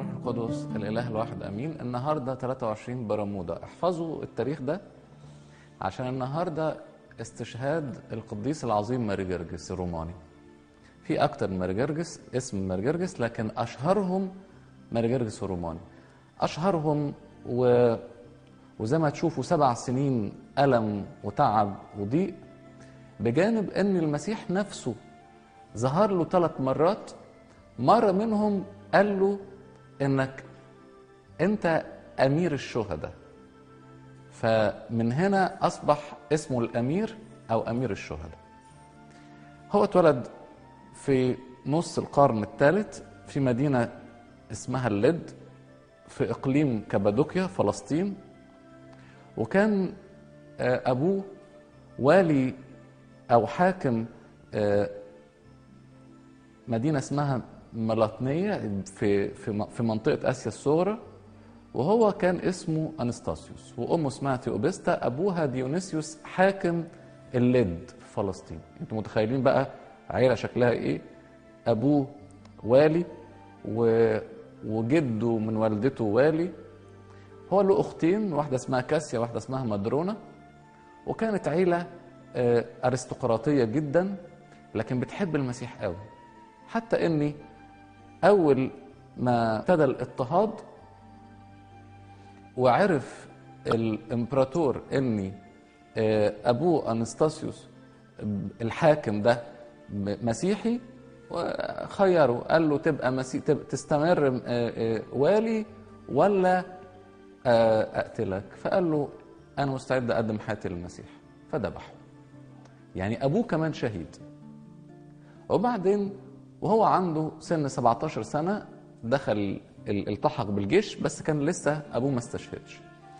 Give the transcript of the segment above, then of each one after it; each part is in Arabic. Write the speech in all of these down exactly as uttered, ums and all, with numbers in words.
والروح القدس الإله الواحد أمين. النهاردة ثلاثة وعشرين برمودا. احفظوا التاريخ ده عشان النهاردة استشهاد القديس العظيم ماري جرجس الروماني. في أكتر من ماري جرجس، اسم ماري جرجس، لكن أشهرهم ماري جرجس الروماني. أشهرهم و... وزي ما تشوفوا سبع سنين ألم وتعب وضيق، بجانب أن المسيح نفسه ظهر له ثلاث مرات. مرة منهم قال له إنك أنت أمير الشهداء، فمن هنا أصبح اسمه الأمير أو أمير الشهداء. هو اتولد في نص القرن الثالث في مدينة اسمها اللد في إقليم كابادوكيا فلسطين، وكان أبوه والي أو حاكم مدينة اسمها ملاطنية في في في منطقة آسيا الصغرى، وهو كان اسمه أنستاسيوس، وأمه اسمها تيوبستا، أبوها ديونيسيوس حاكم اللد في فلسطين. أنتم متخيلين بقى عيلة شكلها إيه؟ أبوه والي و... وجده من والدته والي. هو له أختين، واحدة اسمها كاسيا واحدة اسمها مدرونة، وكانت عيلة أرستقراطية جدا لكن بتحب المسيح قوي، حتى إني أول ما ابتدى الاضطهاد وعرف الامبراطور إني أبوه أنستاسيوس الحاكم ده مسيحي، وخيره قال له تبقى مسيح تستمر والي ولا أقتلك، فقال له أنا مستعد أقدم حياتي للمسيح، فذبحه. يعني أبوه كمان شهيد. وبعدين وهو عنده سن سبعتاشر سنة دخل التحق بالجيش، بس كان لسه أبوه ما استشهدش.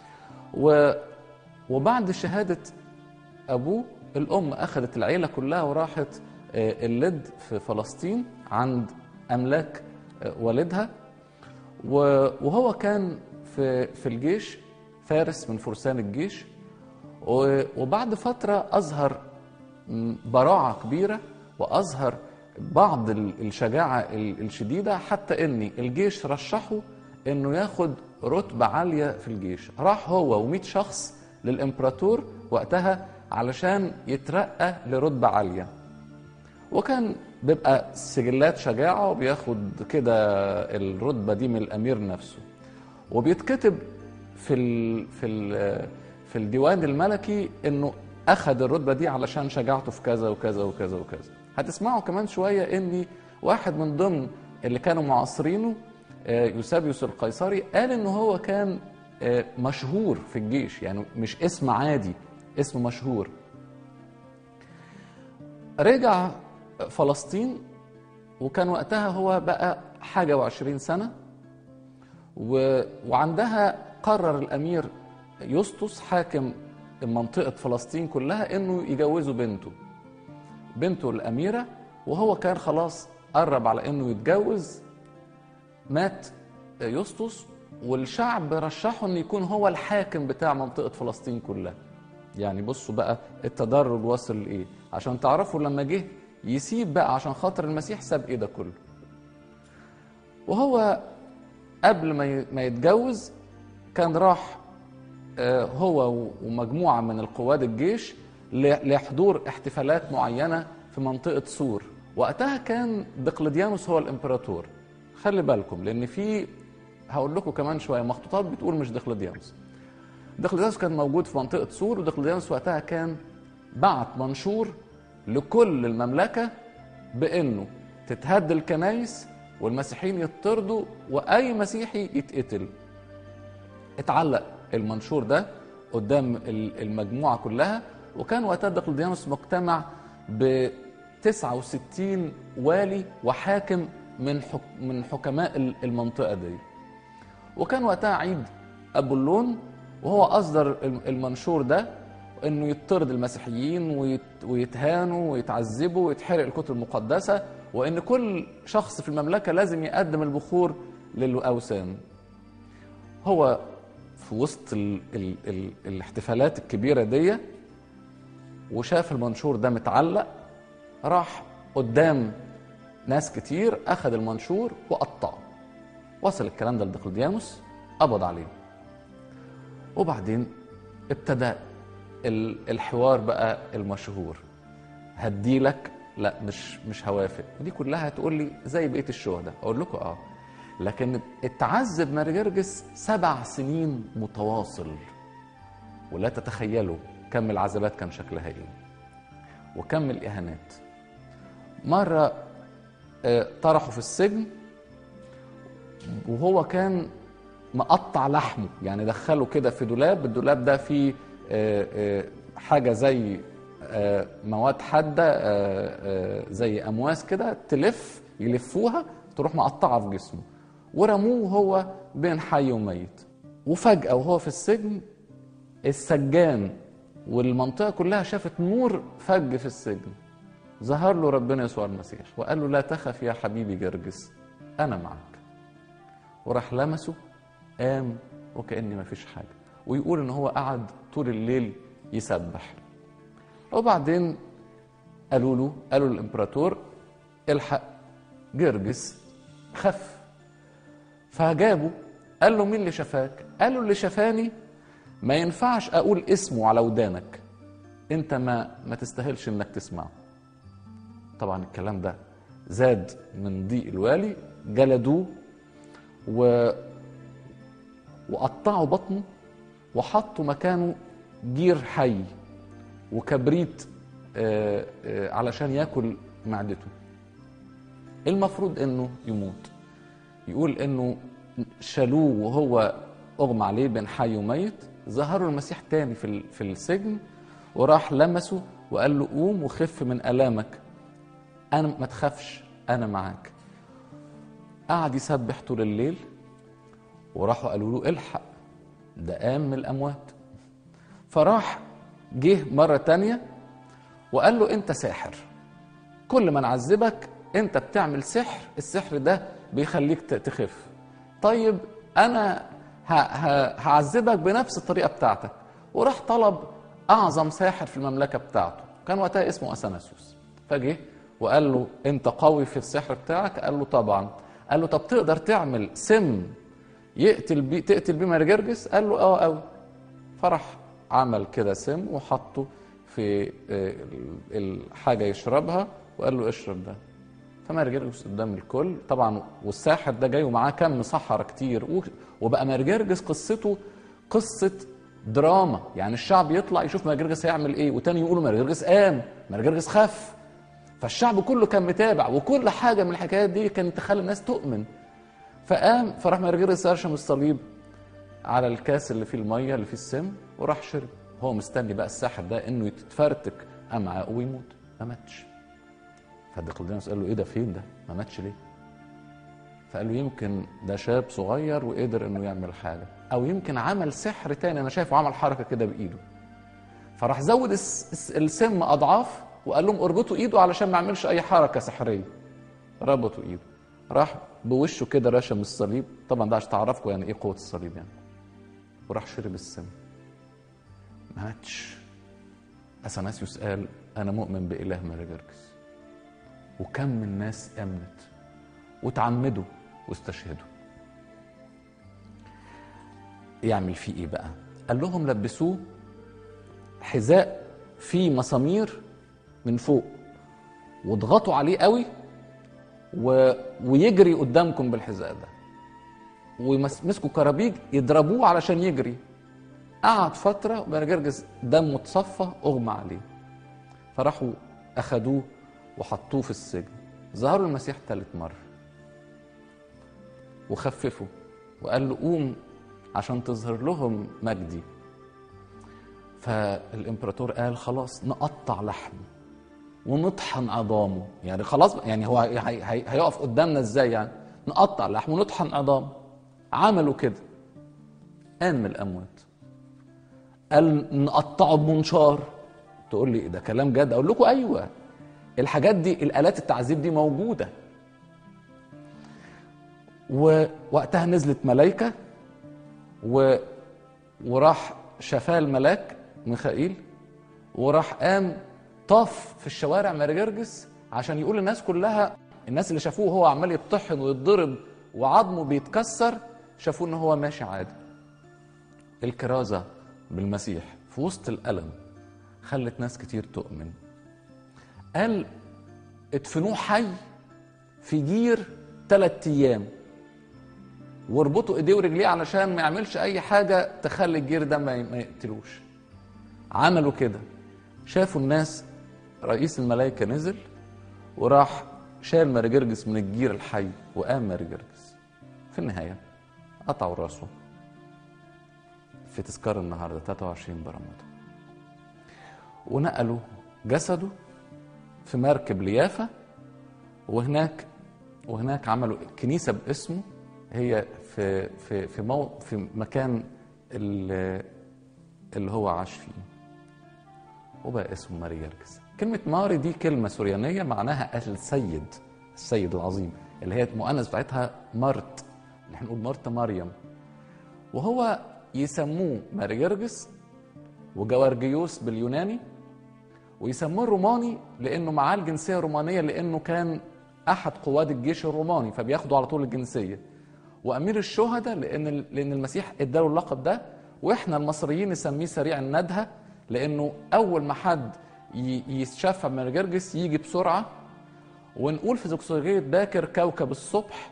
وبعد شهادة أبوه الأم أخذت العيلة كلها وراحت اللد في فلسطين عند أملاك والدها، وهو كان في في الجيش فارس من فرسان الجيش. وبعد فترة أظهر براعة كبيرة وأظهر بعض الشجاعة الشديدة، حتى إن الجيش رشحه إنه ياخد رتبة عالية في الجيش. راح هو ومئة شخص للإمبراطور وقتها علشان يترقى لرتبة عالية، وكان بيبقى سجلات شجاعة وبياخد كده الرتبة دي من الأمير نفسه، وبيتكتب في ال في ال في الديوان الملكي إنه أخذ الرتبة دي علشان شجاعته في كذا وكذا وكذا وكذا. هتسمعوا كمان شوية إني واحد من ضمن اللي كانوا معاصرينه يوسابيوس القيصري قال إنه هو كان مشهور في الجيش، يعني مش اسم عادي، اسم مشهور. رجع فلسطين وكان وقتها هو بقى حاجة وعشرين سنة، وعندها قرر الأمير يسطس حاكم منطقة فلسطين كلها إنه يجوزوا بنته بنته الأميرة، وهو كان خلاص قرب على إنه يتجوز. مات يسطس والشعب رشحه إنه يكون هو الحاكم بتاع منطقة فلسطين كلها. يعني بصوا بقى التدرج وصل لإيه، عشان تعرفوا لما جه يسيب بقى عشان خاطر المسيح ساب إيه ده كله. وهو قبل ما يتجوز كان راح هو ومجموعة من القواد الجيش لحضور احتفالات معينة في منطقة سور. وقتها كان دقلديانوس هو الامبراطور. خلي بالكم لأن في هقول لكم كمان شوية مخطوطات بتقول مش دقلديانوس. دقلديانوس كان موجود في منطقة سور، ودقلديانوس وقتها كان بعت منشور لكل المملكة بأنه تتهد الكنائس والمسيحيين يطردوا وأي مسيحي يتقتل. اتعلق المنشور ده قدام المجموعة كلها، وكان وقتها دقلديانوس مجتمع ب تسعة وستين والي وحاكم من من حكماء المنطقة دي. وكان وقتها عيد أبولون، وهو أصدر المنشور ده إنه يطرد المسيحيين ويتهانوا ويتعذبوا ويتحرق الكتب المقدسة، وإن كل شخص في المملكة لازم يقدم البخور للأوثان. هو في وسط ال ال ال الاحتفالات الكبيرة دي وشاف المنشور ده متعلق، راح قدام ناس كتير أخذ المنشور وقطعه وصل الكلام ده لدقلديانوس، قبض عليه. وبعدين ابتدى الحوار بقى المشهور، هديلك، لا مش مش هوافق. ودي كلها هتقول لي زي بقيه الشهداء. اقول لكم اه، لكن اتعذب ماري جرجس سبع سنين متواصل، ولا تتخيلوا كم العذابات كان شكلها ايه وكم الاهانات. مره اه طرحوا في السجن وهو كان مقطع لحمه، يعني دخله كده في دولاب، الدولاب ده فيه اه اه حاجه زي اه مواد حاده، اه اه زي امواس كده تلف يلفوها تروح مقطعه في جسمه، ورموه هو بين حي وميت. وفجأة وهو في السجن السجان والمنطقة كلها شافت نور فج في السجن، ظهر له ربنا يسوع المسيح وقال له لا تخف يا حبيبي جرجس، أنا معك. وراح لمسه، قام وكأني ما فيش حاجة. ويقول إن هو قعد طول الليل يسبح. وبعدين قالوا له، قالوا للإمبراطور الحق جرجس خف. فجابه، قال له مين اللي شفاك؟ قال له اللي شفاني ما ينفعش اقول اسمه على ودانك، انت ما ما تستاهلش انك تسمعه. طبعا الكلام ده زاد من ضيق الوالي، جلدوه و وقطعوا بطنه وحطوا مكانه جير حي وكبريت آآ آآ علشان ياكل معدته. المفروض انه يموت. يقول انه شالوه وهو اغمى عليه بين حي وميت، ظهروا المسيح تاني في في السجن وراح لمسه وقال له قوم وخف من الامك، انا ما تخافش انا معاك. قعد يسبح طول الليل، وراحوا قالوا له الحق ده قام من الاموات. فراح جه مره تانيه وقال له انت ساحر، كل ما نعذبك انت بتعمل سحر، السحر ده بيخليك تخف. طيب انا هعذبك بنفس الطريقه بتاعتك. وراح طلب اعظم ساحر في المملكه بتاعته، كان وقتها اسمه اثناسيوس. فجه وقال له انت قوي في السحر بتاعك؟ قال له طبعا. قال له طب تقدر تعمل سم يقتل بيه تقتل بيه ماري جرجس؟ قال له اه قوي. فرح عمل كده سم وحطه في الحاجه يشربها وقال له اشرب ده. فماري جرجس قدام الكل طبعا، والساحر ده جاي ومعاه كم سحرة كتير، وبقى ماري جرجس قصته قصة دراما، يعني الشعب يطلع يشوف ماري جرجس هيعمل ايه، وتاني يقولوا ماري جرجس قام، ماري جرجس خف. فالشعب كله كان متابع، وكل حاجة من الحكايات دي كانت تخلي الناس تؤمن. فقام فراح ماري جرجس ارشم الصليب على الكاس اللي فيه المية اللي فيه السم وراح شرب. هو مستني بقى الساحر ده انه يتفرتك امعاءه ويموت، ما ماتش. فدقلديانوس قال له ايه ده، فين ده، ما ماتش ليه؟ فقال له يمكن ده شاب صغير وقدر انه يعمل حاجه، او يمكن عمل سحر تاني انا شايفه عمل حركه كده بايده. فراح زود السم اضعاف وقال لهم اربطوا ايده علشان ما يعملش اي حركه سحريه. ربطوا ايده، راح بوشه كده رشم الصليب، طبعا ده عشان تعرفكم يعني ايه قوه الصليب يعني، وراح شرب السم، ما ماتش. اثناسيوس قال انا مؤمن باله ماري جرجس. وكم من ناس امنت وتعمدوا واستشهدوا. يعمل فيه ايه بقى؟ قال لهم لبسوه حذاء فيه مسامير من فوق واضغطوا عليه قوي و... ويجري قدامكم بالحذاء ده، ويمسكوا كرابيج يضربوه علشان يجري. قعد فتره وماري جرجس دمه اتصفى اغمى عليه. فراحوا اخدوه وحطوه في السجن. ظهروا المسيح ثالث مرة وخففوا وقال له قوم عشان تظهر لهم مجدي. فالإمبراطور قال خلاص نقطع لحمه ونطحن عظامه، يعني خلاص يعني هو هي هي هيقف قدامنا ازاي يعني؟ نقطع لحمه ونطحن عظامه. عملوا كده، قام من الأموات. قال نقطعه بمنشار. تقول لي ده كلام جد؟ اقول لكم ايوه، الحاجات دي الآلات التعذيب دي موجودة. ووقتها نزلت ملايكة و... وراح شفاه الملاك ميخائيل، وراح قام طاف في الشوارع ماري جرجس عشان يقول للناس كلها، الناس اللي شافوه هو عمال يطحن ويتضرب وعظمه بيتكسر، شافوه ان هو ماشي عادي. الكرازة بالمسيح في وسط الألم خلت ناس كتير تؤمن. قال ادفنوه حي في جير ثلاث ايام واربطوا ايديه ورجليه علشان ما يعملش اي حاجة تخلي الجير ده ما يقتلوش. عملوا كده، شافوا الناس، رئيس الملائكة نزل وراح شال ماري جرجس من الجير الحي وقام ماري جرجس. في النهاية قطعوا راسه في تذكار النهارده ثلاثة وعشرين برمودا، ونقلوا جسده في مركب ليافا، وهناك وهناك عملوا كنيسة باسمه، هي في في في مو في مكان اللي, اللي هو عاش فيه، وبقى اسمه ماري جرجس. كلمة ماري دي كلمة سوريانية معناها السيد، السيد العظيم، اللي هي المؤنث بتاعتها مرت، اللي احنا نقول مرت مريم. وهو يسموه ماري جرجس وجوارجيوس باليوناني، ويسموه الروماني لانه معاه الجنسيه الرومانيه، لانه كان احد قواد الجيش الروماني فبياخدوا على طول الجنسيه. وامير الشهداء لان لان المسيح اداله اللقب ده، واحنا المصريين نسميه سريع الندهه، لانه اول ما حد يتشفع ماري جرجس يجي بسرعه. ونقول في زوكسولوجيه باكر كوكب الصبح.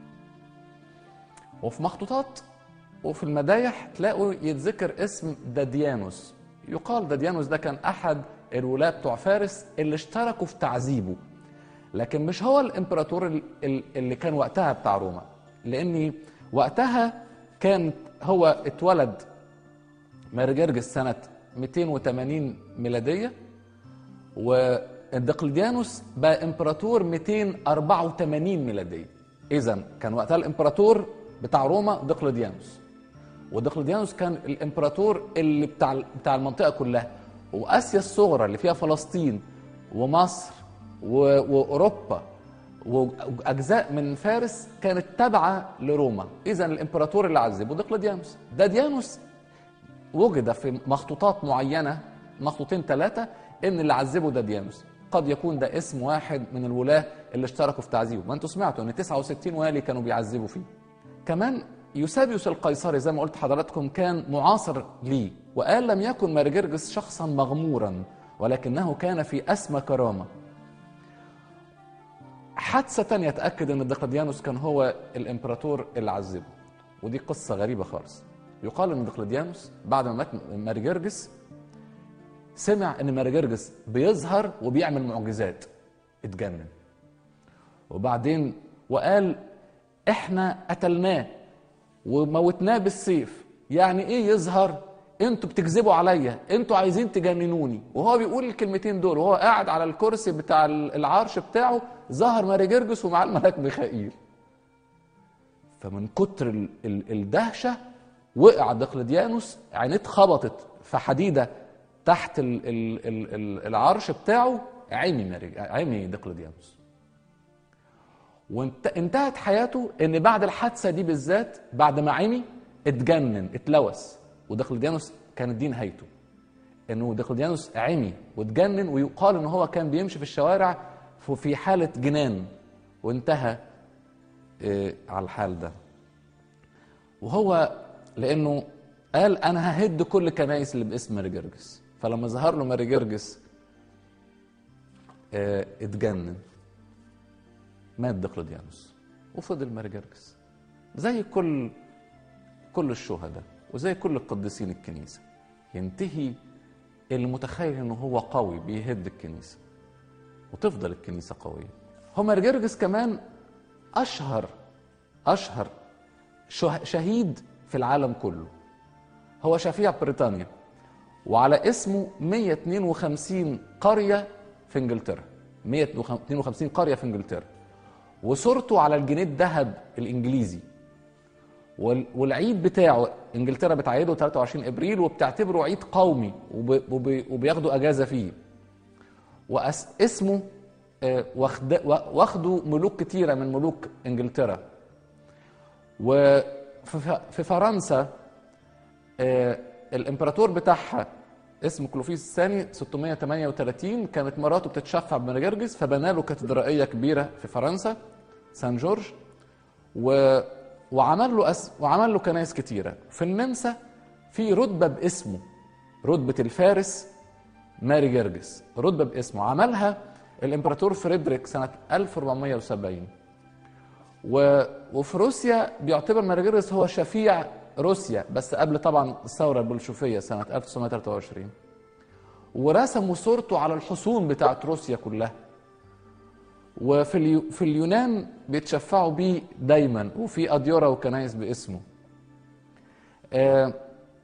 وفي مخطوطات وفي المدايح تلاقوا يتذكر اسم داديانوس. يقال داديانوس ده كان احد الولاة بتوع فارس اللي اشتركوا في تعذيبه، لكن مش هو الامبراطور اللي كان وقتها بتاع روما، لاني وقتها كان هو اتولد ماري جرجس سنة مئتين وثمانين ميلادية، ودقلديانوس بقى امبراطور مئتين وأربعة وثمانين ميلادية. اذا كان وقتها الامبراطور بتاع روما دقلديانوس، ودقلديانوس كان الامبراطور اللي بتاع بتاع المنطقه كلها، واسيا الصغرى اللي فيها فلسطين ومصر واوروبا واجزاء من فارس كانت تابعه لروما. اذا الامبراطور اللي عذبه دقلديانوس. داديانوس وجد في مخطوطات معينه، مخطوطين ثلاثه، ان اللي عذبه داديانوس. قد يكون ده اسم واحد من الولاه اللي اشتركوا في تعذيبه. ما انتوا سمعتوا ان تسعة وستين والي كانوا بيعذبوا فيه. كمان يوسابيوس القيصري زي ما قلت حضراتكم كان معاصر ليه، وقال لم يكن ماري جرجس شخصا مغمورا، ولكنه كان في أسمى كرامة. حادثة تانية تأكد ان دقلديانوس كان هو الامبراطور اللي عذبه، ودي قصة غريبة خالص. يقال ان دقلديانوس بعد ما مات ماري جرجس سمع ان ماري جرجس بيظهر وبيعمل معجزات، اتجنن. وبعدين وقال احنا قتلناه وموتناه بالسيف، يعني ايه يظهر؟ انتوا بتكذبوا عليا، انتوا عايزين تجننوني. وهو بيقول الكلمتين دول وهو قاعد على الكرسي بتاع العرش بتاعه، ظهر ماري جرجس ومعاه الملاك ميخائيل. فمن كتر ال ال الدهشه وقع دقلديانوس، عينيه اتخبطت في حديده تحت ال ال ال ال العرش بتاعه، عمي ماري عمي دقلديانوس. وانتهت حياته ان بعد الحادثه دي بالذات، بعد ما عمي اتجنن اتلوث. ودقلديانوس كانت دي نهايته، انه دقلديانوس عمي واتجنن، ويقال ان هو كان بيمشي في الشوارع في حاله جنان، وانتهى اه على الحال ده. وهو لانه قال انا ههد كل الكنائس اللي باسم ماري جرجس، فلما ظهر له ماري جرجس اه اتجنن، مات دقلديانوس وفضل ماري جرجس زي كل كل الشهداء وزي كل القديسين الكنيسه. ينتهي اللي متخيل انه هو قوي بيهد الكنيسه، وتفضل الكنيسه قويه. هو ماري جرجس كمان اشهر اشهر شهيد في العالم كله، هو شفيع بريطانيا، وعلى اسمه مئة واثنين وخمسين قريه في انجلترا، مئة واثنين وخمسين قريه في انجلترا، وصورته على الجنيه الذهب الانجليزي. والعيد بتاعه انجلترا بتعيده ثلاثة وعشرين ابريل، وبتعتبره عيد قومي وبياخدوا اجازه فيه. واسمه واخده ملوك كتيره من ملوك انجلترا. وفي فرنسا الامبراطور بتاعها اسمه كلوفيس الثاني ستمئة وثمانية وثلاثين، كانت مراته بتتشفع بماري جرجس، فبنى له كاتدرائيه كبيره في فرنسا سان جورج. و... وعمل له أس... وعمل له كنائس كتيره. في النمسا في رتبه باسمه، رتبه الفارس ماري جرجس، رتبه باسمه عملها الامبراطور فريدريك سنه ألف وأربعمائة وسبعين. و... وفي روسيا بيعتبر ماري جرجس هو شفيع روسيا، بس قبل طبعا الثوره البلشفيه سنه ألف وتسعمائة وثلاثة وعشرين. ورسموا صورته على الحصون بتاعت روسيا كلها. وفي اليو... في اليونان بيتشفعوا بيه دايما، وفي اديره وكنايس باسمه. آه...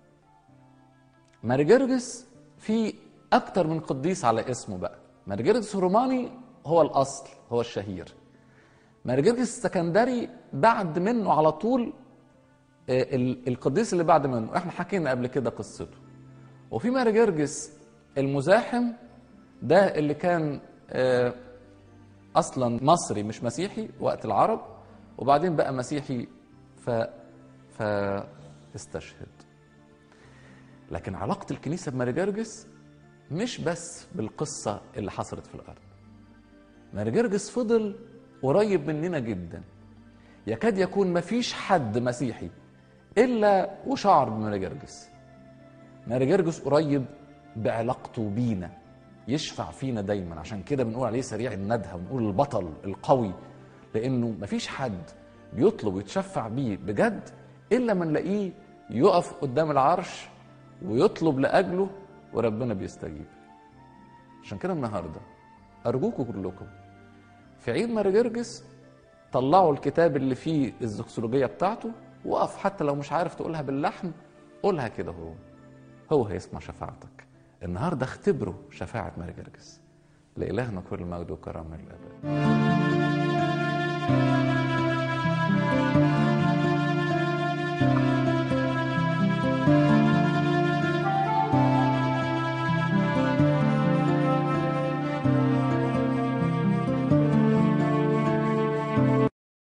ماري جرجس في اكتر من قديس على اسمه بقى. ماري جرجس الروماني هو الاصل، هو الشهير. ماري جرجس السكندري بعد منه على طول آه ال... القديس اللي بعد منه احنا حكينا قبل كده قصته. وفي ماري جرجس المزاحم، ده اللي كان آه اصلا مصري مش مسيحي وقت العرب، وبعدين بقى مسيحي ف فاستشهد. لكن علاقة الكنيسة بماري جرجس مش بس بالقصة اللي حصلت في الارض. ماري جرجس فضل قريب مننا جدا، يكاد يكون مفيش حد مسيحي الا وشعر بماري جرجس. ماري جرجس قريب بعلاقته بينا، يشفع فينا دايما، عشان كده بنقول عليه سريع الندهة ونقول البطل القوي، لانه مفيش حد بيطلب ويتشفع بيه بجد الا ما نلاقيه يقف قدام العرش ويطلب لاجله وربنا بيستجيب. عشان كده النهارده ارجوكم كلكم في عيد ماري جرجس طلعوا الكتاب اللي فيه الزوكسولوجيه بتاعته، وقف حتى لو مش عارف تقولها باللحن قولها كده، هو هو هيسمع شفاعتك. النهارده اختبروا شفاعة ماري جرجس. لإلهنا كل المجد والكرامة للأبد.